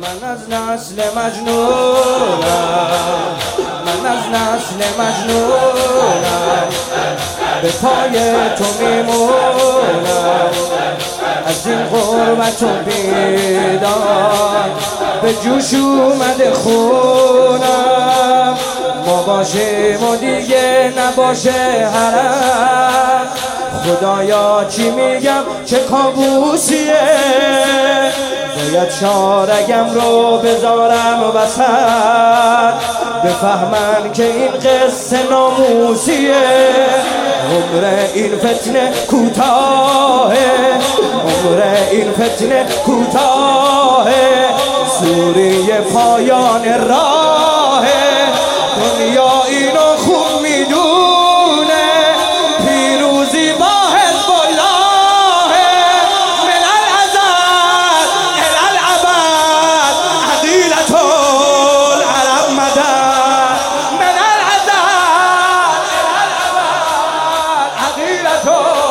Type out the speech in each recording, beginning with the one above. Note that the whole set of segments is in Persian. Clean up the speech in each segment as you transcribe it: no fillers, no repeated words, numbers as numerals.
من از نسل مجنونم، من از نسل مجنونم، به پای تو میمونم، از این غربت و بیدار به جوش اومده خونم. ما باشیم و دیگه نباشه حرم، خدایا چی میگم چه کابوسیه، باید شارگم رو بذارم وسط، بفهمن که این قصه ناموسیه. عمر این فتنه کوتاهه، عمر این فتنه کوتاهه، سوریه پایان راهه، دنیا اینو خوب میدونه، پیروزی با حزب الله، من الازل الی الابد عقیدة العرب مدد، من الازل الی الابد عقیدة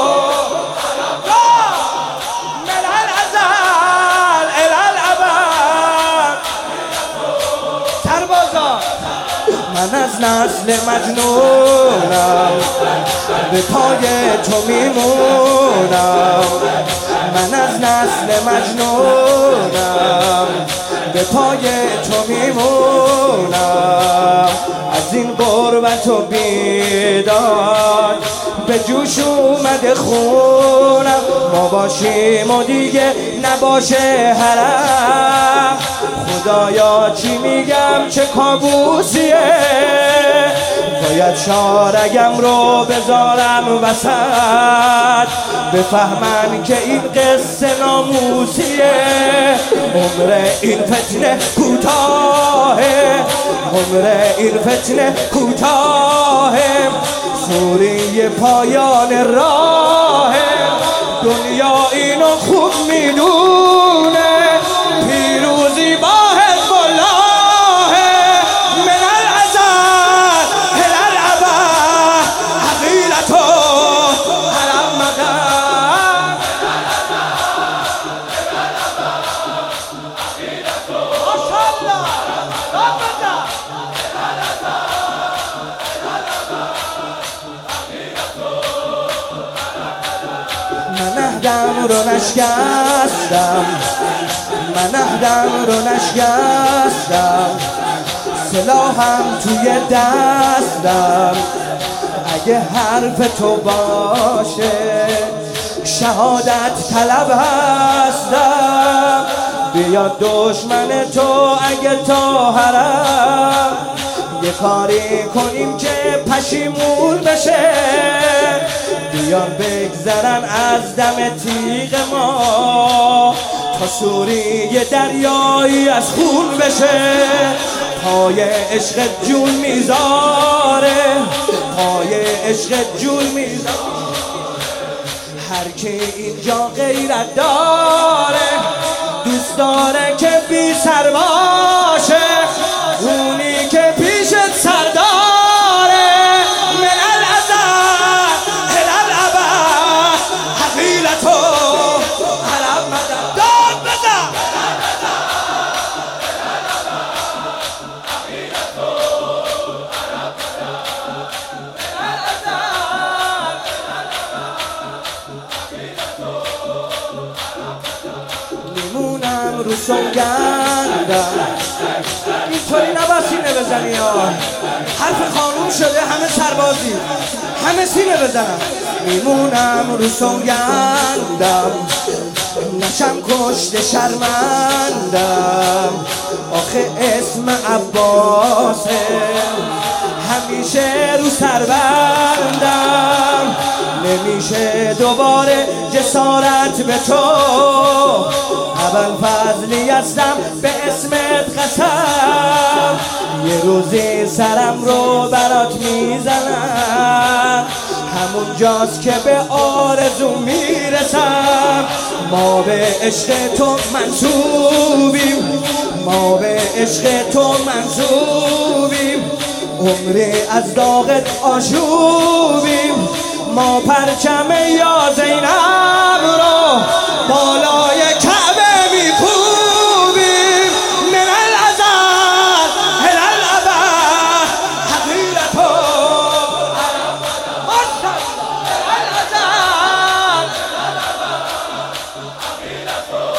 من الازل الی الابد. سربازان من از نسل مجنونم، به پای تو میمونم، من از نسل مجنونم، به پای تو میمونم، از این غربت و بیداد به جوش اومده خونم. ما باشیم و دیگه نباشه حرم، خدایا چی میگم چه کابوسیه، باید شارگم رو بذارم وسط، بفهمن که این قصه ناموسیه. عمر این فتنه کوتاهه، عمر این فتنه کوتاهه، سوریه پایان راهه، دنیا اینو خوب میدونه، پیروزی با حزب الله، من الازل الی الابد عقیدة العرب مدد. ماشاءالله من عهدم رو نشکستم، من عهدم رو نشکستم، سلاحم توی دستم، اگه حرف تو باشه شهادت طلب هستم، بیاد دشمن تو اگه تا حرم، یه کاری کنیم که پشیمون بشه، بیان بگذرن از دم تیغ ما، تا سوریه دریایی از خون بشه، پای عشق جون میذاره، پای عشق جون میذاره، هر کی اینجا غیرت داره، دوست داره که بی سر باشه، اونی که پیشت سرداره، من الازل الی الابد عقیدة العرب مدد. داد بزن میمونم رو سوگندم، اینطوری نباید سینه بزنی ها، حرف خانوم شده همه سربازی، همه سینه بزنم. میمونم رو سوگندم، نشم کشته شرمندم، آخه اسم عباسه همیشه رو سربندم، نمیشه دوباره جسارت به تو، اول فضلی هستم به اسمت قسم، یه روزی سرم رو برات میزنم، همون جاست که به آرزو میرسم. ما به عشق تو منصوبیم، ما به عشق تو منصوبیم، عمری از داغت آشوبیم، ما پرچم یا زینب رو بالای کعبه میکوبیم، وفا